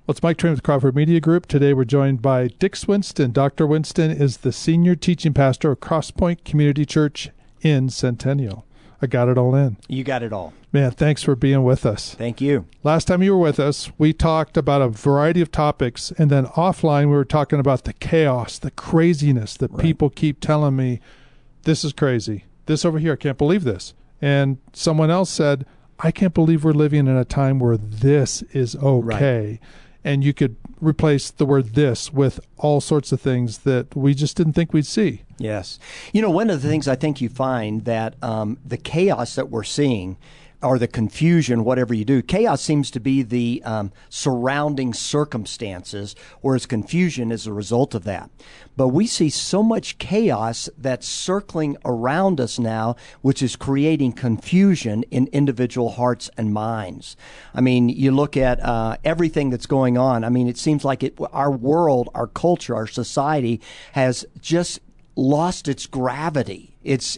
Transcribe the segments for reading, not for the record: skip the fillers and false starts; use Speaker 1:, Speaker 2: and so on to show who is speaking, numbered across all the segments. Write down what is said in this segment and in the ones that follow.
Speaker 1: Well, it's Mike Train with Crawford Media Group. Today we're joined by Dick Swinston. Dr. Winston is the senior teaching pastor of Crosspoint Community Church in Centennial. I got it all in.
Speaker 2: You got it all.
Speaker 1: Man, thanks for being with us.
Speaker 2: Thank you.
Speaker 1: Last time you were with us, we talked about a variety of topics, and then offline we were talking about the chaos, the craziness that people keep telling me, this is crazy. This over here, I can't believe this. And someone else said, I can't believe we're living in a time where this is okay. Right. And you could replace the word this with all sorts of things that we just didn't think we'd see.
Speaker 2: Yes. You know, one of the things I think you find that the chaos that we're seeing, or the confusion, whatever you do, chaos seems to be the surrounding circumstances, whereas confusion is a result of that. But we see so much chaos that's circling around us now, which is creating confusion in individual hearts and minds. I mean, you look at everything that's going on. I mean, it seems like our world, our culture, our society has just lost its gravity.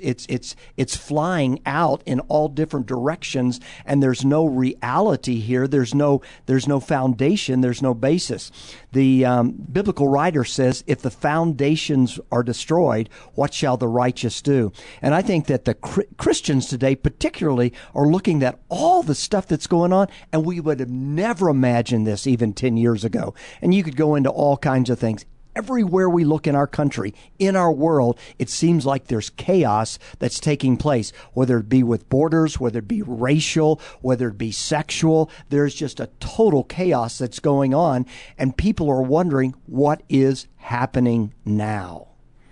Speaker 2: It's flying out in all different directions, and there's no reality here. There's no foundation. There's no basis. The biblical writer says, if the foundations are destroyed, what shall the righteous do? And I think that the Christians today particularly are looking at all the stuff that's going on, and we would have never imagined this even 10 years ago. And you could go into all kinds of things. Everywhere we look in our country, in our world, it seems like there's chaos that's taking place, whether it be with borders, whether it be racial, whether it be sexual. There's just a total chaos that's going on, and people are wondering what is happening now.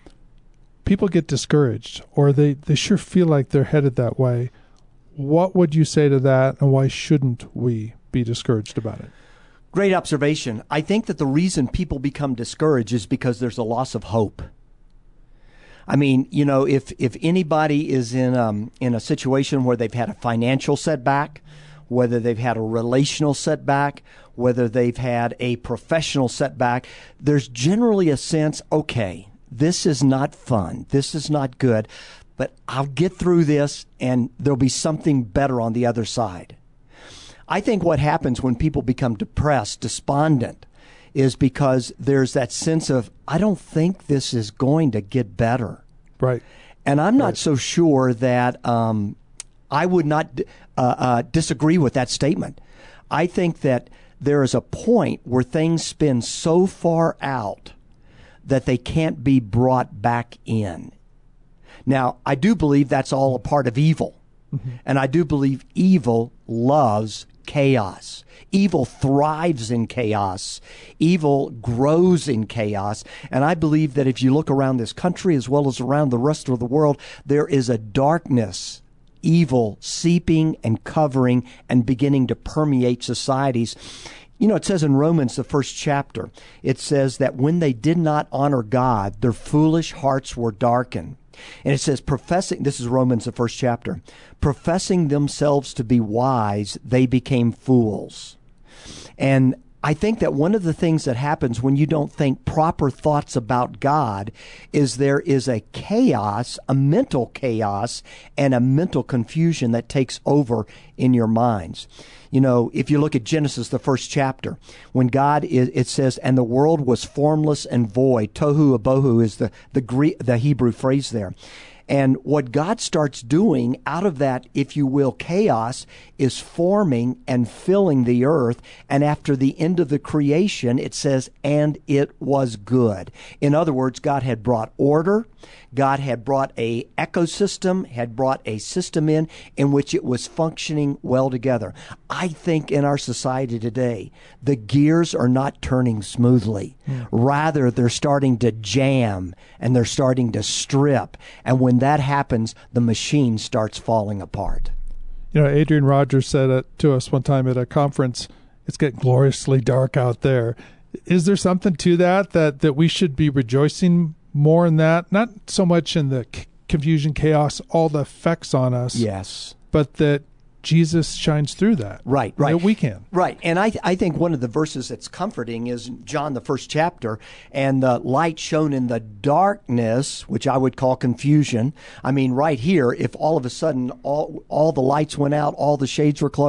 Speaker 1: People get discouraged, or they sure feel like they're headed that way. What would you say to that, and why shouldn't we be discouraged about it?
Speaker 2: Great observation. I think that the reason people become discouraged is because there's a loss of hope. I mean, you know, if anybody is in a situation where they've had a financial setback, whether they've had a relational setback, whether they've had a professional setback, there's generally a sense, okay, this is not fun, this is not good, but I'll get through this and there'll be something better on the other side. I think what happens when people become depressed, despondent, is because there's that sense of, I don't think this is going to get better.
Speaker 1: Right.
Speaker 2: And I'm not so sure that I would not disagree with that statement. I think that there is a point where things spin so far out that they can't be brought back in. Now, I do believe that's all a part of evil. Mm-hmm. And I do believe evil loves chaos. Evil thrives in chaos. Evil grows in chaos. And I believe that if you look around this country as well as around the rest of the world, there is a darkness, evil seeping and covering and beginning to permeate societies. You know, it says in Romans, the first chapter, it says that when they did not honor God, their foolish hearts were darkened. And it says, this is Romans, the first chapter, professing themselves to be wise, they became fools. And I think that one of the things that happens when you don't think proper thoughts about God is there is a chaos, a mental chaos, and a mental confusion that takes over in your minds. You know, if you look at Genesis, the first chapter, when it says, and the world was formless and void. Tohu abohu is the Hebrew phrase there. And what God starts doing out of that, if you will, chaos, is forming and filling the earth. And after the end of the creation, it says, and it was good. In other words, God had brought order. God had brought a ecosystem, had brought a system in which it was functioning well together. I think in our society today, the gears are not turning smoothly. Rather, they're starting to jam and they're starting to strip. And when that happens, the machine starts falling apart.
Speaker 1: You know, Adrian Rogers said it to us one time at a conference, it's getting gloriously dark out there. Is there something to that we should be rejoicing more in that? Not so much in the confusion, chaos, all the effects on us.
Speaker 2: Yes.
Speaker 1: But that Jesus shines through that.
Speaker 2: Right.
Speaker 1: That we can.
Speaker 2: Right. And I think one of the verses that's comforting is John, the first chapter, and the light shone in the darkness, which I would call confusion. I mean, right here, if all of a sudden all the lights went out, all the shades were closed,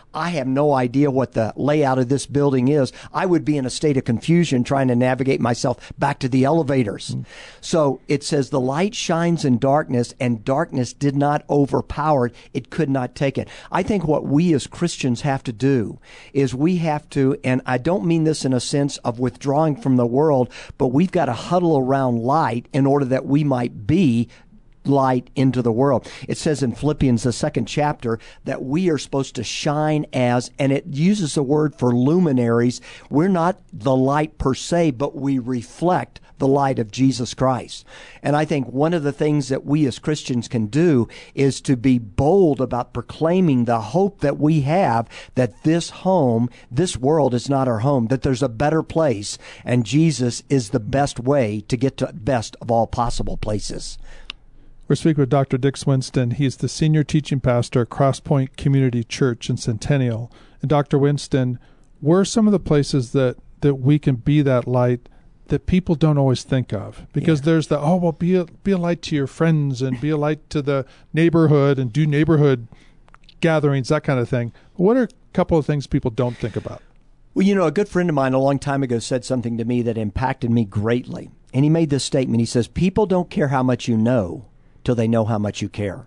Speaker 2: I have no idea what the layout of this building is. I would be in a state of confusion trying to navigate myself back to the elevators. So it says the light shines in darkness, and darkness did not overpower it. It could not take it. I think what we as Christians have to do is we have to, and I don't mean this in a sense of withdrawing from the world, but we've got to huddle around light in order that we might be light into the world. It says in Philippians, the 2nd chapter, that we are supposed to shine as, and it uses the word for luminaries. We're not the light per se, but we reflect the light of Jesus Christ. And I think one of the things that we as Christians can do is to be bold about proclaiming the hope that we have, that this home, this world is not our home, that there's a better place, and Jesus is the best way to get to the best of all possible places.
Speaker 1: We're speaking with Dr. Dick Winston. He's the senior teaching pastor at Crosspoint Community Church in Centennial. And Dr. Winston, where are some of the places that we can be that light that people don't always think of? Because there's the, be a light to your friends and be a light to the neighborhood and do neighborhood gatherings, that kind of thing. What are a couple of things people don't think about?
Speaker 2: Well, a good friend of mine a long time ago said something to me that impacted me greatly. And he made this statement. He says, people don't care how much you know till they know how much you care.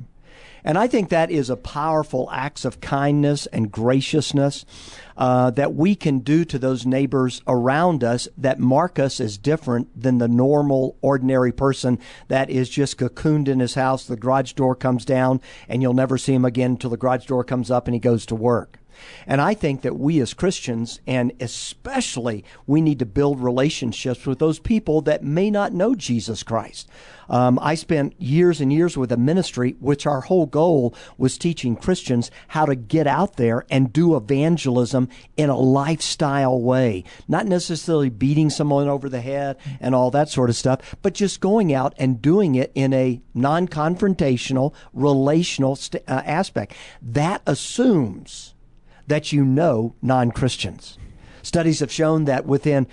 Speaker 2: And I think that is a powerful acts of kindness and graciousness that we can do to those neighbors around us that mark us as different than the normal, ordinary person that is just cocooned in his house. The garage door comes down, and you'll never see him again until the garage door comes up and he goes to work. And I think that we as Christians, and especially we need to build relationships with those people that may not know Jesus Christ. I spent years and years with a ministry which our whole goal was teaching Christians how to get out there and do evangelism in a lifestyle way. Not necessarily beating someone over the head and all that sort of stuff, but just going out and doing it in a non-confrontational, relational aspect. That assumes that you know non-Christians. Studies have shown that within,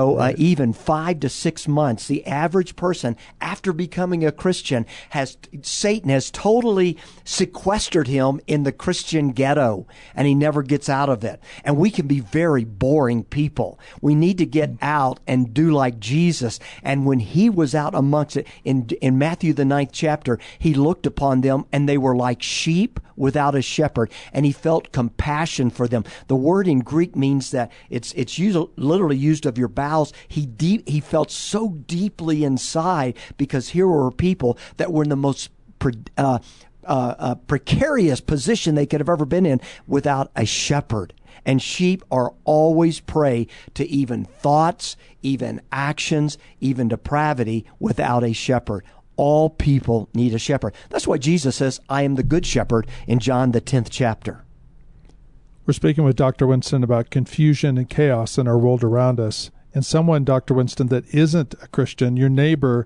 Speaker 2: even 5 to 6 months, the average person, after becoming a Christian, Satan has totally sequestered him in the Christian ghetto, and he never gets out of it. And we can be very boring people. We need to get out and do like Jesus. And when he was out amongst it, in Matthew the 9th chapter, he looked upon them, and they were like sheep without a shepherd, and he felt compassion for them. The word in Greek means that it's literally used of your bowels. He felt so deeply inside, because here were people that were in the most precarious position they could have ever been in without a shepherd. And sheep are always prey to even thoughts, even actions, even depravity without a shepherd. All people need a shepherd. That's why Jesus says, I am the good shepherd in John the 10th chapter.
Speaker 1: We're speaking with Dr. Winston about confusion and chaos in our world around us. And someone, Dr. Winston, that isn't a Christian, your neighbor,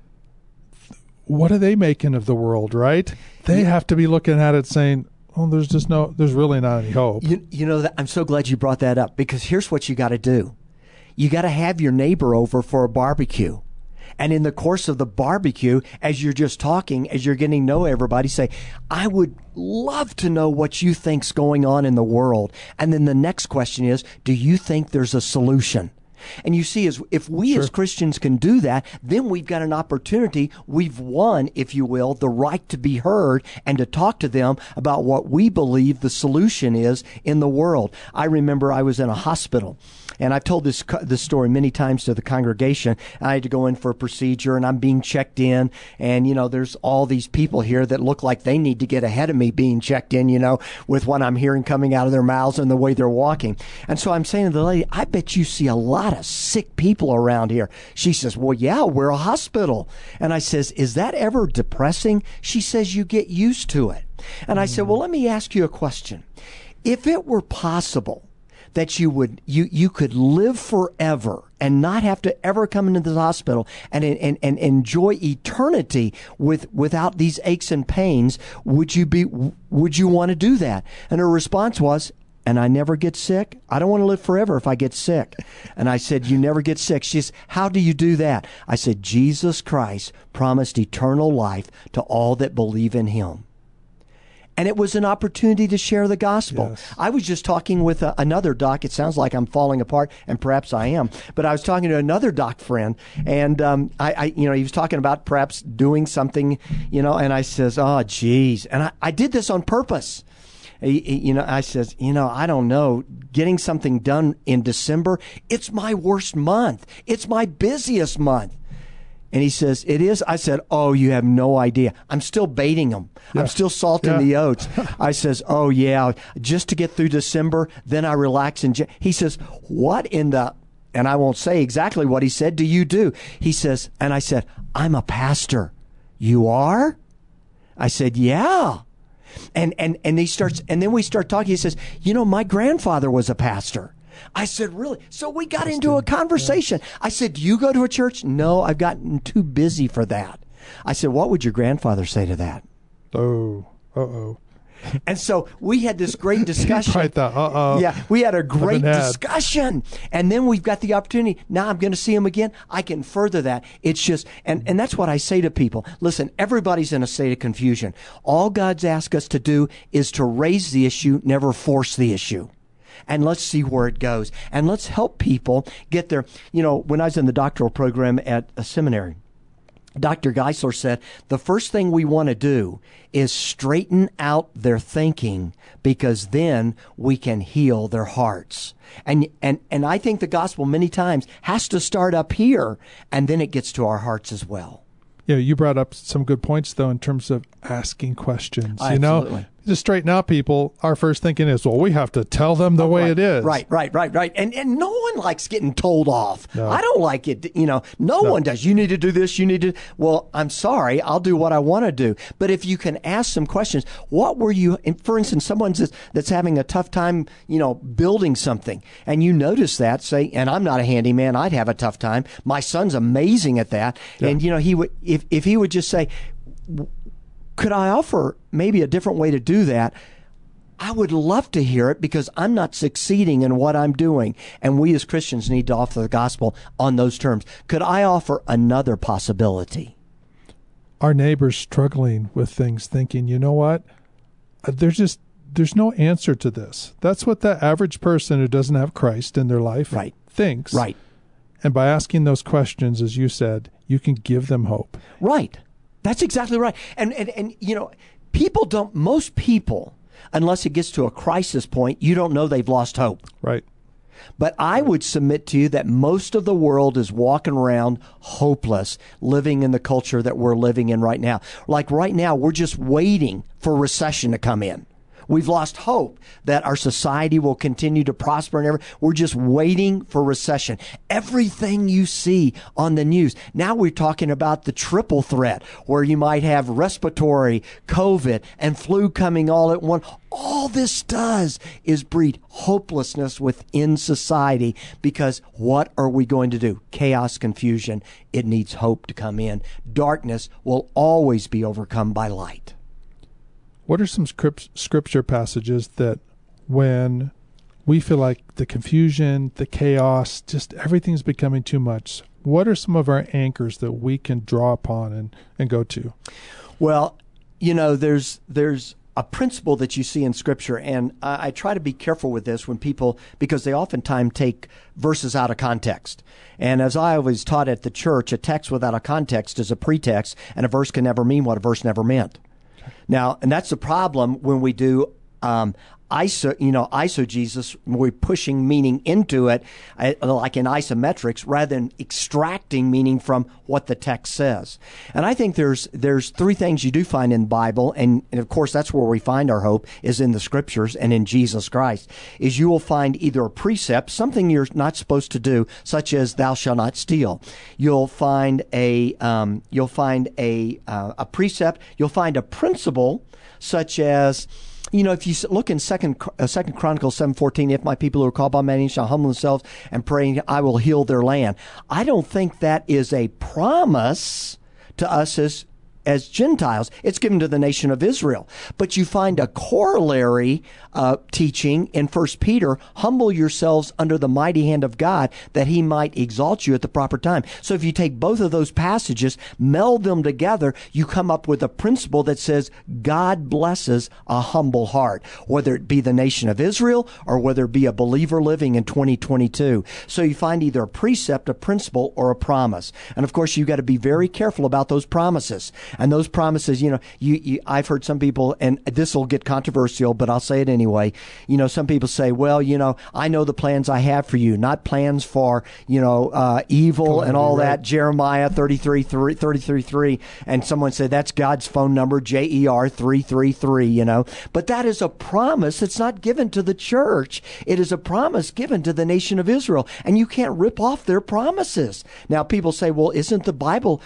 Speaker 1: what are they making of the world, right? They have to be looking at it saying, there's really not any hope.
Speaker 2: I'm so glad you brought that up, because here's what you got to do. You got to have your neighbor over for a barbecue. And in the course of the barbecue, as you're just talking, as you're getting to know everybody, say, I would love to know what you think's going on in the world. And then the next question is, do you think there's a solution? And you see, if we as Christians can do that, then we've got an opportunity. We've won, if you will, the right to be heard and to talk to them about what we believe the solution is in the world. I remember I was in a hospital, and I've told this story many times to the congregation. I had to go in for a procedure, and I'm being checked in, and, there's all these people here that look like they need to get ahead of me being checked in, with what I'm hearing coming out of their mouths and the way they're walking. And so I'm saying to the lady, I bet you see a lot of sick people around here. She says, well, yeah, we're a hospital. And I says, is that ever depressing? She says, you get used to it. And I said, well, let me ask you a question. If it were possible that you could live forever and not have to ever come into the hospital and enjoy eternity without these aches and pains, would you want to do that? And her response was, and I never get sick? I don't want to live forever if I get sick. And I said, you never get sick. She says, how do you do that? I said, Jesus Christ promised eternal life to all that believe in him. And it was an opportunity to share the gospel.
Speaker 1: Yes.
Speaker 2: I was just talking with another doc. It sounds like I'm falling apart, and perhaps I am. But I was talking to another doc friend, and he was talking about perhaps doing something, and I says, "Oh, geez," and I did this on purpose. I says, I don't know, getting something done in December, it's my worst month. It's my busiest month. And he says, it is? I said, oh, you have no idea. I'm still baiting them. Yeah. I'm still salting the oats. I says, oh, yeah, just to get through December, then I relax. He says, what in the... And I won't say exactly what he said. Do you do? He says, and I said, I'm a pastor. You are? I said, yeah. And he starts, and then we start talking. He says, my grandfather was a pastor. I said, really? So we got into a conversation. Yeah. I said, do you go to a church? No, I've gotten too busy for that. I said, what would your grandfather say to that?
Speaker 1: Oh, uh-oh.
Speaker 2: And so we had this great discussion.
Speaker 1: Right, uh-oh.
Speaker 2: Yeah, we had a great discussion. And then we've got the opportunity. Now I'm going to see him again. I can further that. It's just, and that's what I say to people. Listen, everybody's in a state of confusion. All God's asked us to do is to raise the issue, never force the issue. And let's see where it goes. And let's help people get there. When I was in the doctoral program at a seminary, Dr. Geisler said, the first thing we want to do is straighten out their thinking, because then we can heal their hearts. And I think the gospel many times has to start up here, and then it gets to our hearts as well.
Speaker 1: Yeah, you brought up some good points, though, in terms of asking questions.
Speaker 2: Absolutely.
Speaker 1: To straighten out people, our first thinking is, well, we have to tell them the way it is.
Speaker 2: Right. And no one likes getting told off.
Speaker 1: No.
Speaker 2: I don't like it. No one does. You need to do this. You need to. Well, I'm sorry. I'll do what I want to do. But if you can ask some questions, what were you, for instance, someone that's having a tough time, building something, and you notice that, say, and I'm not a handyman, I'd have a tough time. My son's amazing at that. Yeah. And, he would, if he would just say, could I offer maybe a different way to do that? I would love to hear it, because I'm not succeeding in what I'm doing. And we as Christians need to offer the gospel on those terms. Could I offer another possibility?
Speaker 1: Our neighbor's struggling with things, thinking, you know what? There's no answer to this. That's what the average person who doesn't have Christ in their life thinks.
Speaker 2: Right.
Speaker 1: And by asking those questions, as you said, you can give them hope.
Speaker 2: Right. That's exactly right. And most people, unless it gets to a crisis point, you don't know they've lost hope.
Speaker 1: Right.
Speaker 2: But I would submit to you that most of the world is walking around hopeless, living in the culture that we're living in right now. Like right now, we're just waiting for recession to come in. We've lost hope that our society will continue to prosper and everything. We're just waiting for recession. Everything you see on the news. Now we're talking about the triple threat, where you might have respiratory, COVID, and flu coming all at once. All this does is breed hopelessness within society, because what are we going to do? Chaos, confusion. It needs hope to come in. Darkness will always be overcome by light.
Speaker 1: What are some scripture passages that, when we feel like the confusion, the chaos, just everything's becoming too much, what are some of our anchors that we can draw upon and go to?
Speaker 2: Well, there's a principle that you see in Scripture, and I try to be careful with this when people, because they oftentimes take verses out of context. And as I always taught at the church, a text without a context is a pretext, and a verse can never mean what a verse never meant. Now, and that's the problem when we do eisegesis, we're pushing meaning into it, like in isometrics, rather than extracting meaning from what the text says. And I think there's three things you do find in the Bible, and of course that's where we find our hope, is in the Scriptures and in Jesus Christ, is you will find either a precept, something you're not supposed to do, such as thou shalt not steal. You'll find a precept, you'll find a principle, such as, if you look in Second Chronicles 7:14, if my people who are called by my name shall humble themselves and pray, I will heal their land. I don't think that is a promise to us as Gentiles. It's given to the nation of Israel. But you find a corollary teaching in 1 Peter, humble yourselves under the mighty hand of God that he might exalt you at the proper time. So if you take both of those passages, meld them together, you come up with a principle that says God blesses a humble heart, whether it be the nation of Israel or whether it be a believer living in 2022. So you find either a precept, a principle, or a promise. And of course, you've got to be very careful about those promises. And those promises, I've heard some people, and this will get controversial, but I'll say it anyway. Some people say, well, I know the plans I have for you, not plans for, evil and all that. Jeremiah 33:3. And someone said that's God's phone number, JER 333, But that is a promise that's not given to the church. It is a promise given to the nation of Israel. And you can't rip off their promises. Now, people say, well, isn't the Bible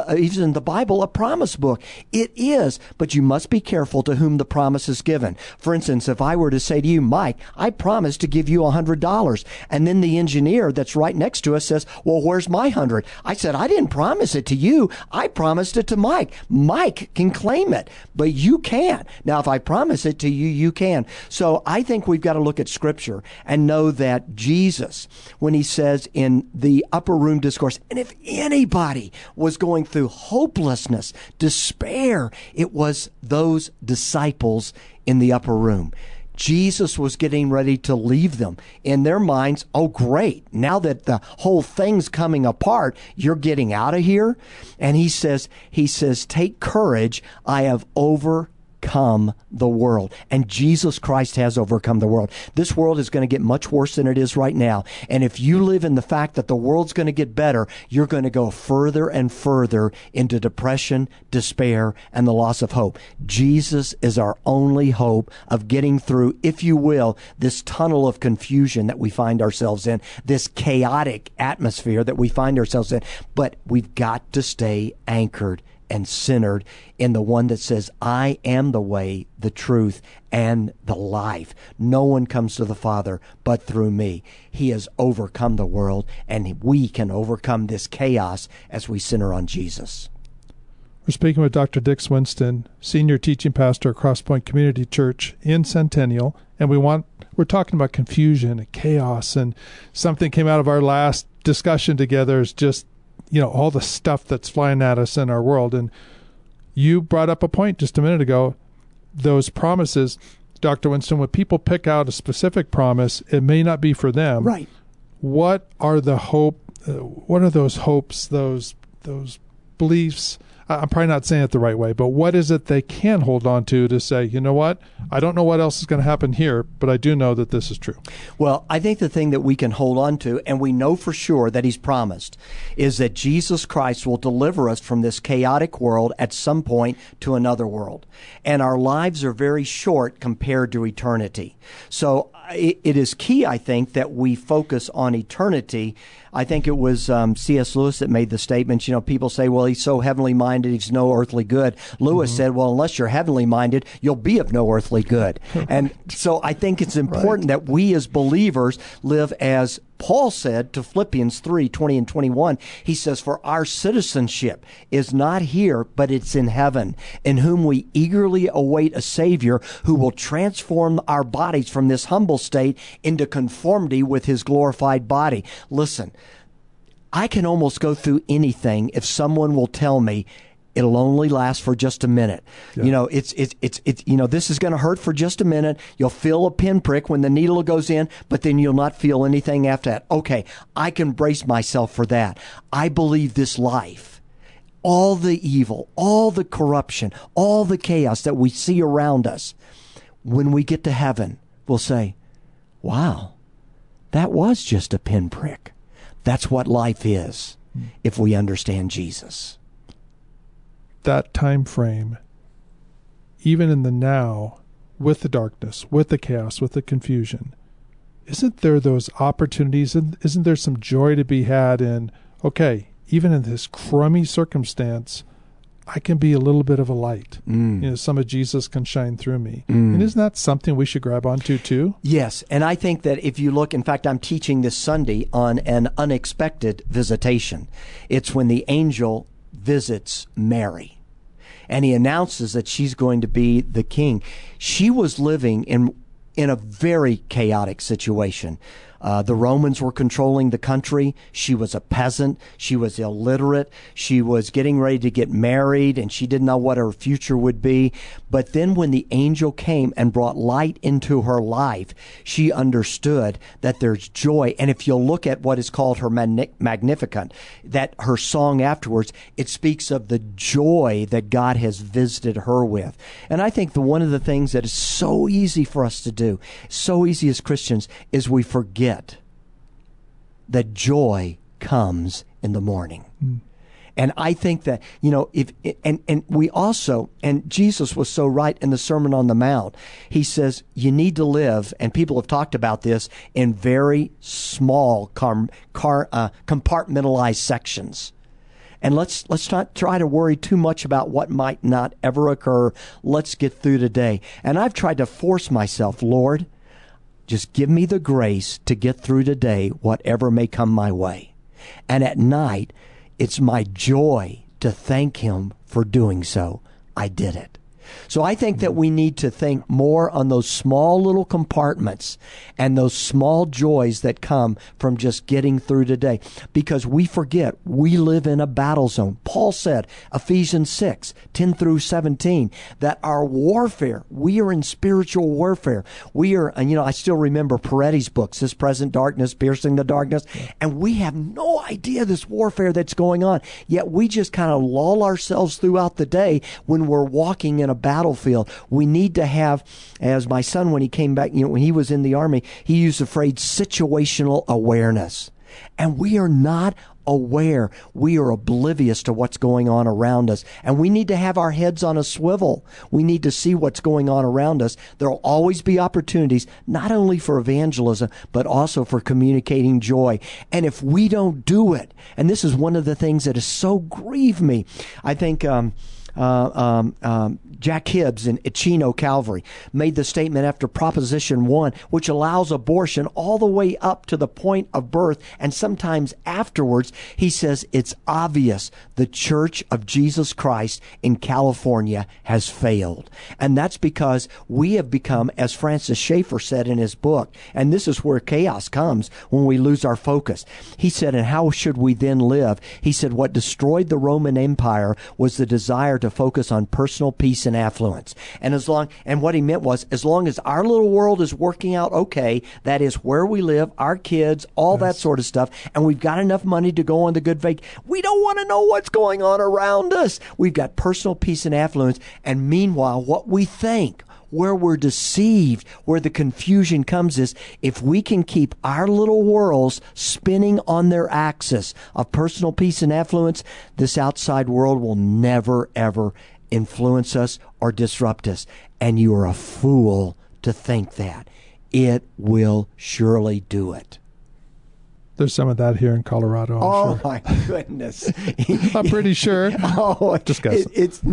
Speaker 2: a promise book? It is, but you must be careful to whom the promise is given. For instance, if I were to say to you, Mike, I promise to give you $100, and then the engineer that's right next to us says, well, where's my 100? I said, I didn't promise it to you. I promised it to Mike. Mike can claim it, but you can't. Now, if I promise it to you, you can. So I think we've got to look at Scripture and know that Jesus, when he says in the upper room discourse, and if anybody was going through hopelessness, despair, it was those disciples in the upper room. Jesus was getting ready to leave them. In their minds, oh, great. Now that the whole thing's coming apart, you're getting out of here. And he says, take courage. I have overcome the world. And Jesus Christ has overcome the world. This world is going to get much worse than it is right now. And if you live in the fact that the world's going to get better, you're going to go further and further into depression, despair, and the loss of hope. Jesus is our only hope of getting through, if you will, this tunnel of confusion that we find ourselves in, this chaotic atmosphere that we find ourselves in. But we've got to stay anchored and centered in the one that says, I am the way, the truth, and the life. No one comes to the Father but through me. He has overcome the world, and we can overcome this chaos as we center on Jesus.
Speaker 1: We're speaking with Dr. Dick Swinston, Senior Teaching Pastor at Crosspoint Community Church in Centennial, and we're talking about confusion and chaos, and something came out of our last discussion together is just all the stuff that's flying at us in our world. And you brought up a point just a minute ago, those promises, Dr. Winston, when people pick out a specific promise, it may not be for them.
Speaker 2: Right.
Speaker 1: What are those hopes, those beliefs? I'm probably not saying it the right way, but what is it they can hold on to say, you know what? I don't know what else is going to happen here, but I do know that this is true.
Speaker 2: Well, I think the thing that we can hold on to, and we know for sure that he's promised, is that Jesus Christ will deliver us from this chaotic world at some point to another world. And our lives are very short compared to eternity. So it is key, I think, that we focus on eternity. I think it was C.S. Lewis that made the statement, people say, well, he's so heavenly minded, he's no earthly good. Lewis said, well, unless you're heavenly minded, you'll be of no earthly good. And so I think it's important that we as believers live as Paul said to Philippians 3:20 and 21, he says, for our citizenship is not here, but it's in heaven, in whom we eagerly await a Savior who will transform our bodies from this humble state into conformity with his glorified body. Listen, I can almost go through anything if someone will tell me it'll only last for just a minute. Yeah. It's this is going to hurt for just a minute. You'll feel a pinprick when the needle goes in, but then you'll not feel anything after that. Okay, I can brace myself for that. I believe this life, all the evil, all the corruption, all the chaos that we see around us, when we get to heaven, we'll say, wow, that was just a pinprick. That's what life is if we understand Jesus.
Speaker 1: That time frame, even in the now, with the darkness, with the chaos, with the confusion, isn't there those opportunities? Isn't there some joy to be had in, okay, even in this crummy circumstance, I can be a little bit of a light. Some of Jesus can shine through me. And isn't that something we should grab onto too?
Speaker 2: Yes, and I think that if you look, in fact, I'm teaching this Sunday on an unexpected visitation. It's when the angel visits Mary. and he announces that she's going to be the king. She was living in a very chaotic situation. The Romans were controlling the country. She was a peasant. She was illiterate. She was getting ready to get married, and she didn't know what her future would be. But then when the angel came and brought light into her life, she understood that there's joy. And if you'll look at what is called her Magnificat, that her song afterwards, it speaks of the joy that God has visited her with. And I think one of the things that is so easy for us to do, so easy as Christians, is we forget that joy comes in the morning. And I think that, we also, and Jesus was so right in the Sermon on the Mount, he says, you need to live, and people have talked about this, in very small compartmentalized sections. And let's not try to worry too much about what might not ever occur. Let's get through today. And I've tried to force myself, Lord, just give me the grace to get through today, whatever may come my way. And at night, it's my joy to thank him for doing so. I did it. So I think that we need to think more on those small little compartments and those small joys that come from just getting through today, because we forget we live in a battle zone. Paul said, Ephesians 6:10-17, that our warfare, we are in spiritual warfare. We are, and I still remember Peretti's books, This Present Darkness, Piercing the Darkness, and we have no idea this warfare that's going on, yet we just kind of lull ourselves throughout the day when we're walking in a battlefield. We need to have, as my son, when he came back, when he was in the Army, he used the phrase situational awareness. And we are not aware. We are oblivious to what's going on around us. And we need to have our heads on a swivel. We need to see what's going on around us. There will always be opportunities, not only for evangelism, but also for communicating joy. And if we don't do it, and this is one of the things that has so grieved me, I think, Jack Hibbs in Chino Calvary made the statement after Proposition 1, which allows abortion all the way up to the point of birth, and sometimes afterwards. He says it's obvious the Church of Jesus Christ in California has failed. And that's because we have become, as Francis Schaeffer said in his book, and this is where chaos comes when we lose our focus. He said, and how should we then live? He said, what destroyed the Roman Empire was the desire to focus on personal peace and affluence. And what he meant was, as long as our little world is working out okay, that is where we live, our kids, all that sort of stuff, and we've got enough money to go on the good vacation, we don't want to know what's going on around us. We've got personal peace and affluence, and meanwhile, what we think, where we're deceived, where the confusion comes is, if we can keep our little worlds spinning on their axis of personal peace and affluence, this outside world will never, ever influence us or disrupt us. And you are a fool to think that. It will surely do it.
Speaker 1: There's some of that here in Colorado, I'm sure.
Speaker 2: Oh, my goodness.
Speaker 1: I'm pretty sure. Just guessing.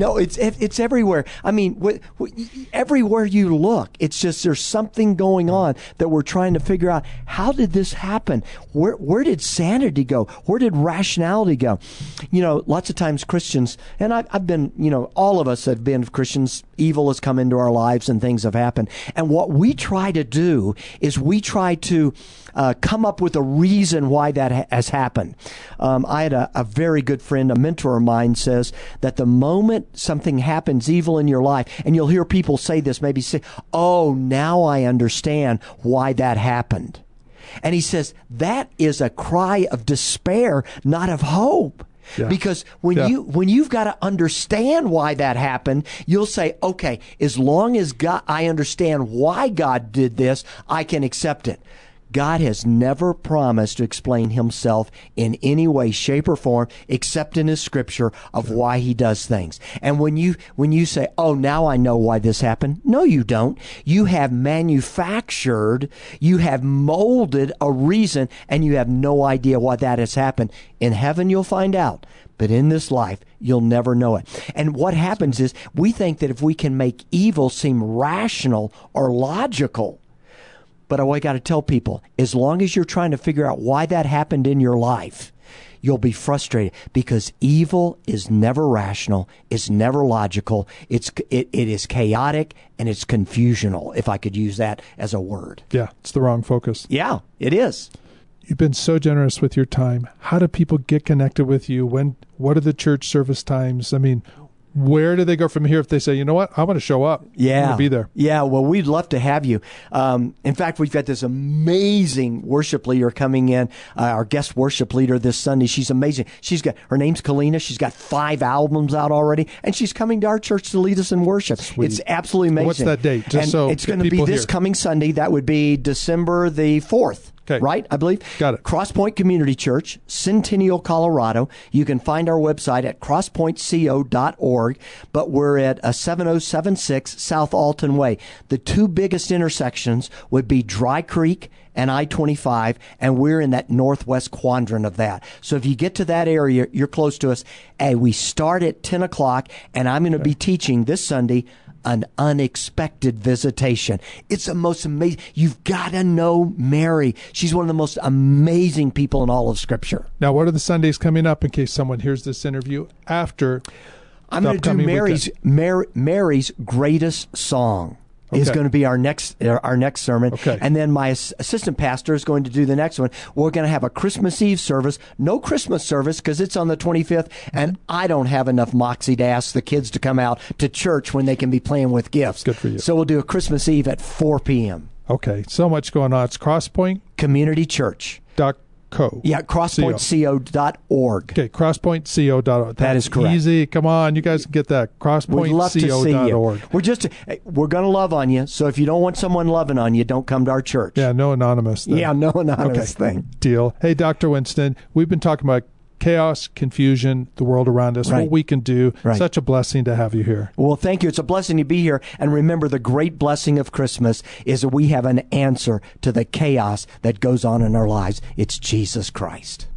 Speaker 2: It's everywhere. I mean, everywhere you look, it's just there's something going on that we're trying to figure out. How did this happen? Where did sanity go? Where did rationality go? Lots of times Christians, and I've been, all of us have been Christians, evil has come into our lives and things have happened. And what we try to do is we try to come up with a reason why that has happened. I had a very good friend, a mentor of mine, says that the moment something happens evil in your life, and you'll hear people say this, maybe say, oh, now I understand why that happened. And he says that is a cry of despair, not of hope. Yeah. Because when you've got to understand why that happened, you'll say, okay, as long as I understand why God did this, I can accept it. God has never promised to explain himself in any way, shape, or form, except in his scripture of why he does things. And when you say, oh, now I know why this happened, no, you don't. You have manufactured, you have molded a reason, and you have no idea why that has happened. In heaven, you'll find out. But in this life, you'll never know it. And what happens is we think that if we can make evil seem rational or logical, but I got to tell people, as long as you're trying to figure out why that happened in your life, you'll be frustrated because evil is never rational, it's never logical, it is chaotic, and it's confusional, if I could use that as a word.
Speaker 1: Yeah, it's the wrong focus.
Speaker 2: Yeah, it is.
Speaker 1: You've been so generous with your time. How do people get connected with you? What are the church service times? I mean, where do they go from here if they say, you know what, I want to show up?
Speaker 2: Yeah.
Speaker 1: I want to be there.
Speaker 2: Yeah, well, we'd love to have you. In fact, we've got this amazing worship leader coming in, our guest worship leader this Sunday. She's amazing. Her name's Kalina. She's got 5 albums out already, and she's coming to our church to lead us in worship.
Speaker 1: Sweet.
Speaker 2: It's absolutely amazing.
Speaker 1: What's that date?
Speaker 2: It's going to be this coming Sunday. That would be December the 4th.
Speaker 1: Okay.
Speaker 2: Right, I believe.
Speaker 1: Got it.
Speaker 2: Crosspoint Community Church, Centennial, Colorado. You can find our website at crosspointco.org, but we're at 7076 South Alton Way. The 2 biggest intersections would be Dry Creek and I-25, and we're in that northwest quadrant of that. So if you get to that area, you're close to us. Hey, we start at 10 o'clock, and I'm going to be teaching this Sunday an unexpected visitation. It's the most amazing. You've got to know Mary. She's one of the most amazing people in all of Scripture.
Speaker 1: Now, what are the Sundays coming up in case someone hears this interview after?
Speaker 2: I'm going to do Mary's greatest song. Is going to be our next sermon.
Speaker 1: Okay.
Speaker 2: And then my assistant pastor is going to do the next one. We're going to have a Christmas Eve service. No Christmas service because it's on the 25th, and I don't have enough moxie to ask the kids to come out to church when they can be playing with gifts.
Speaker 1: Good for you.
Speaker 2: So we'll do a Christmas Eve at 4 p.m.
Speaker 1: Okay, so much going on. It's Crosspoint
Speaker 2: Community Church.
Speaker 1: .co.
Speaker 2: Yeah, crosspointco.org.
Speaker 1: Okay, crosspointco.org.
Speaker 2: That is correct.
Speaker 1: Easy. Come on, you guys can get that.
Speaker 2: We'd love to see
Speaker 1: Crosspointco.org.
Speaker 2: you. We're going to love on you, so if you don't want someone loving on you, don't come to our church.
Speaker 1: Yeah, no anonymous thing.
Speaker 2: Yeah, no anonymous thing.
Speaker 1: Deal. Hey, Dr. Winston, we've been talking about chaos, confusion, the world around us,
Speaker 2: Right.
Speaker 1: what we can do.
Speaker 2: Right.
Speaker 1: Such a blessing to have you here.
Speaker 2: Well, thank you. It's a blessing to be here. And remember, the great blessing of Christmas is that we have an answer to the chaos that goes on in our lives. It's Jesus Christ.